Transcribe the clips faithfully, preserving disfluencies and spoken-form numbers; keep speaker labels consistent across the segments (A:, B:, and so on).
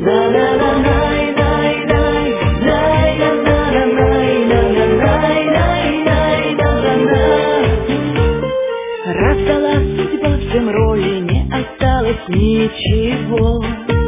A: Раздала судьба в всем роли, не осталось ничего.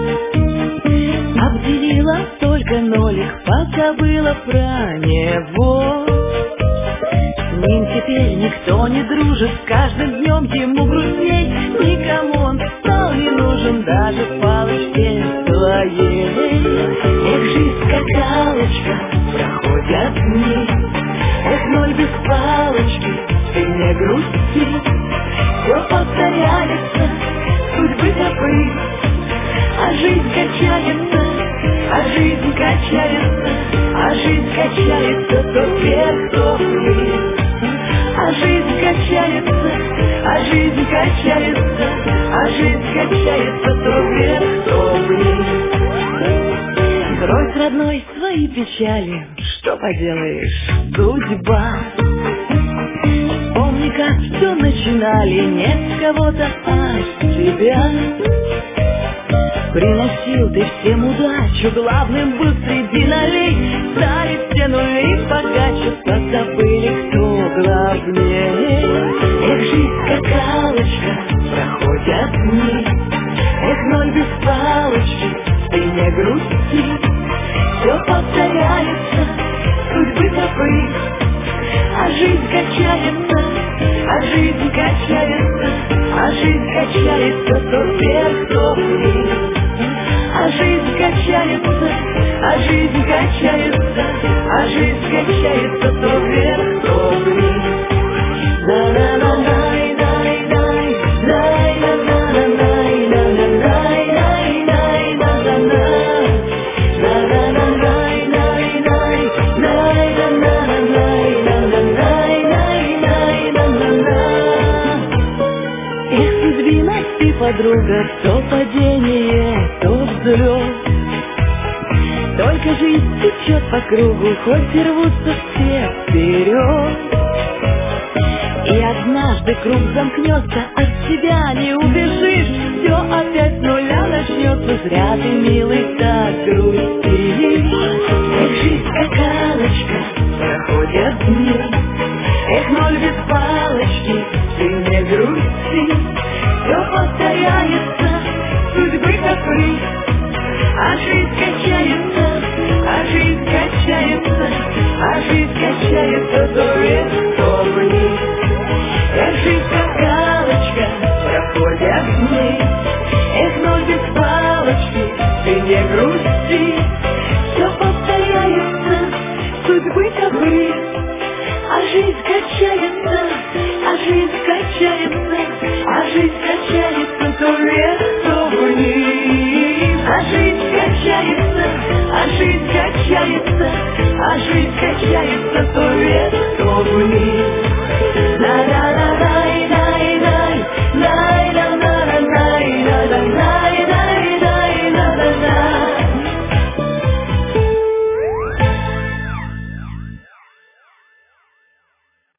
A: Обделила только нолик, позабыла про него. С ним теперь никто не дружит, с каждым днем ему грустней. Никому он стал не нужен, даже палочке своей. Эх, жизнь скакалочка, проходят дни. Эх, ноль без палочки, ты не грусти. Все повторяется, судьбы добры, а жизнь качается, а жизнь качается, а жизнь качается то вверх, то вниз. А жизнь качается, а жизнь качается, а жизнь качается то вверх, то вниз. Брось, родной, свои печали, что поделаешь, судьба. Помни, как все начинали, не с кого-то, а с тебя. Приносил ты всем удачу, главным был среди нолей. Стали все нули богаче, позабыли, кто главнее. Эх, жизнь скакалочка, проходят дни. Эх, ноль без палочки, ты не грусти. Все повторяется, судьбы добры, а жизнь качается, а жизнь качается, а жизнь качается то вверх, то вниз. А жизнь качается, а жизнь качается, а жизнь качается то вверх, то вниз. На-на-на-най, най, най, най, на-на-на-най, на-на-най, най, най, на-на-на. На-на-на-най, най, най, най, на-на-на-най, на-на-най, най, най, на-на-на. Эх, судьбиность ты, подруга, то падение, то взлет. Только жизнь течет по кругу, хоть и рвутся все вперед. И однажды круг замкнется, от тебя не убежишь. Все опять с нуля начнется, зря ты, милый, так грустишь. Эх, жизнь скакалочка, проходят дни. Эх, ноль без палочки, ты не грусти. Все повторяется, судьбы добры, а жизнь качается, а жизнь качается, а жизнь качается то вверх, то вниз. Эх, жизнь скакалочка, проходят дни. Эх, ноль без палочки, ты не грусти. Все повторяется, судьбы добры, а жизнь качается, а жизнь качается, а жизнь качается то вверх, то вниз. А жизнь качается, а жизнь качается, а жизнь качается то вверх, то вниз.